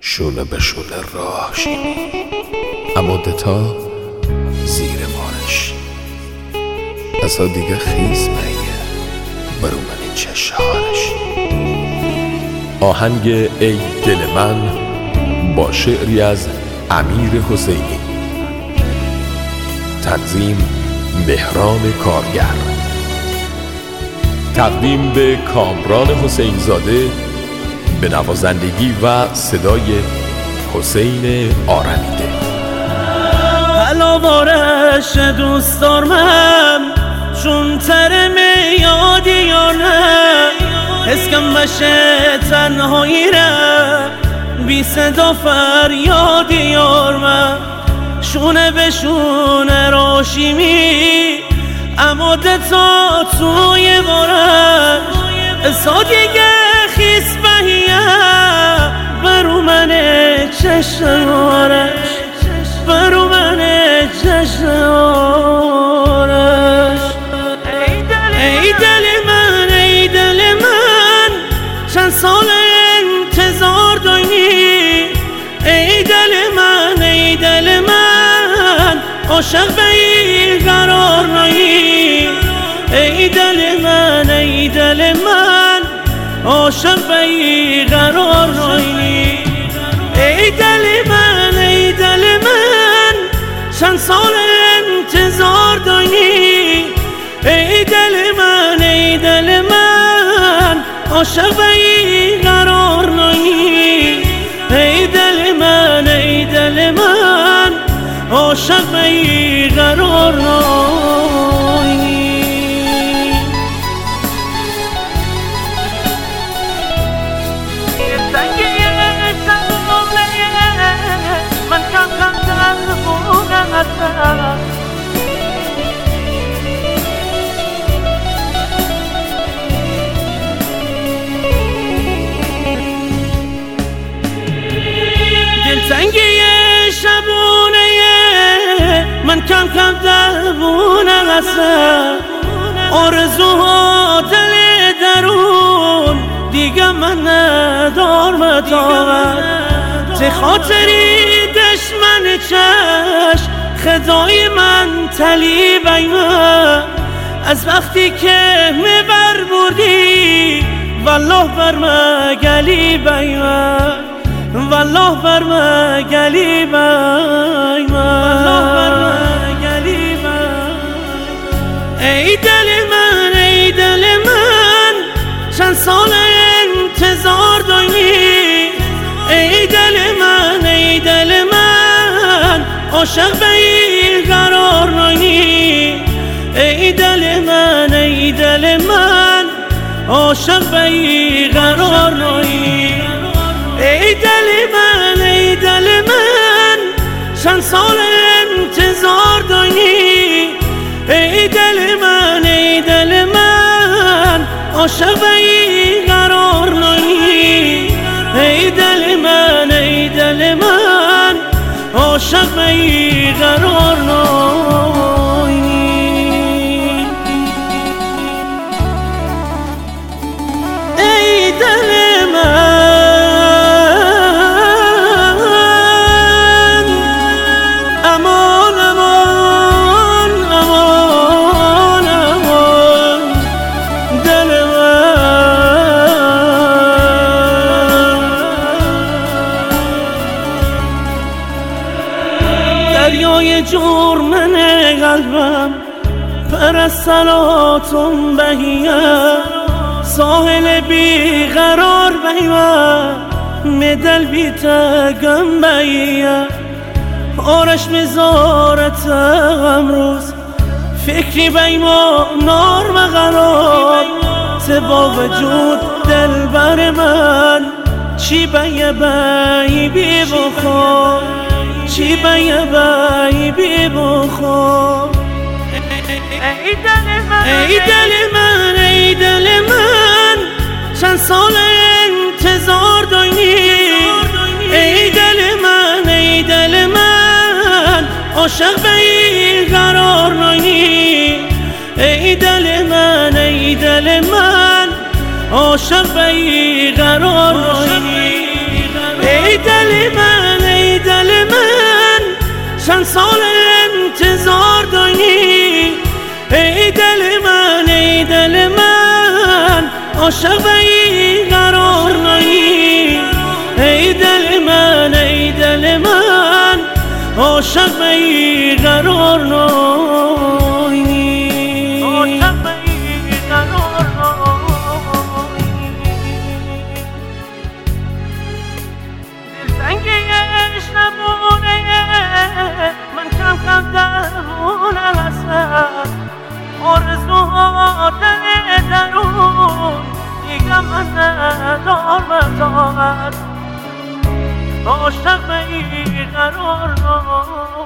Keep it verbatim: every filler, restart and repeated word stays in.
شونه به شونه راه شیمی، اما دتا زیر بارش اصلا دیگه خیز میه برو من چشارش. آهنگ ای دل من با شعری از امیر حسینی، تنظیم بهرام کارگر، تقدیم به کامران حسین زاده به نوازندگی و صدای حسین آرمیده. حالا بارش دوست دارم چون ترم یادی یارم، اسکم بشه تنهایی را بی صدا فریادی یارم. شونه به شونه راشیمی اما دتا توی بارش اصلا دیگه خیس بهیه برو من چشمارش، برو من چشمارش. ای دل من ای دل من چند سال انتظار داری. ای دل من ای دل من عاشق به این قرار نایی. ای دل من ای دل من عاشق به این قرار نایی. ای دل من ای دل من چند سال انتظار داری. ای دل من ای دل من عاشق به این قرار نایی. ای دل من ای دل من عاشق به این قرار نایی. من کم کم تلفونم هستم، دلتنگی شبونه من کم کم دربونم هستم. آرزوها دل درون دیگه من ندار مطاقت. ته خاطری دشمن چشم خدای من تلی بیمه از وقتی که میبر بردی والله بر مگلی بیمه، والله بر مگلی بیمه. ای دل من ای دل من چند سال انتظار داری. ای دل من ای دل من عاشق به این قرار نایی. ای دل من ای دل من عاشق به این قرار نایی. ای دل من ای دل من چند سال انتظار داری. ای دل من ای دل من عاشق به این قرار نایی. ای دل من ای دل من عاشق به این قرار نایی. ای دل من امان امان امان امان دل دریای جرمن قلبم پر از صلاتم بهیه ساحل بیقرار بیمه مدل بی تگم بهیه آرش مزارت امروز فکری بیما نار مقرار با وجود دل بر من چی بیه بی بی بخور چی بیه بی بی بخور. ای دل من ای دل من ای دل من چند سال انتظار داری. ای دل من ای دل من عاشق به این قرار نایی. ای دل من ای دل من عاشق به این قرار نایی. ای دل سال انتظار داری، ای دل من ای دل من عاشق بی قرار نایی، ای دل من ای دل من عاشق بی قرار نایی، عاشق بی قرار نایی. دلتنگیش نمونه من کم کم درمون هستم، آرزوها دل درون دیگه من ندارم طاقت، عاشق بی قرار نایی.